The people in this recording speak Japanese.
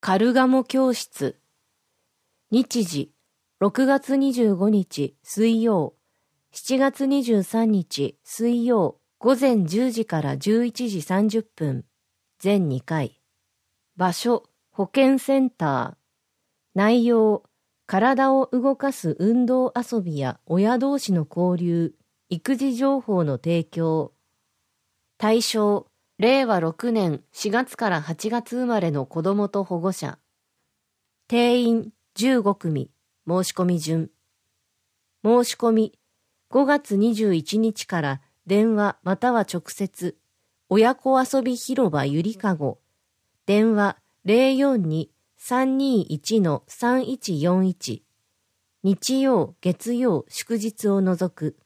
カルガモ教室。日時、6月25日水曜、7月23日水曜、午前10時から11時30分、全2回。場所、保健センター。内容、体を動かす運動遊びや親同士の交流、育児情報の提供。対象、令和6年4月から8月生まれの子供と保護者。定員15組、申し込み順。申し込み、5月21日から電話または直接、親子遊び広場ゆりかご、電話042-321-3141、日曜、月曜、祝日を除く。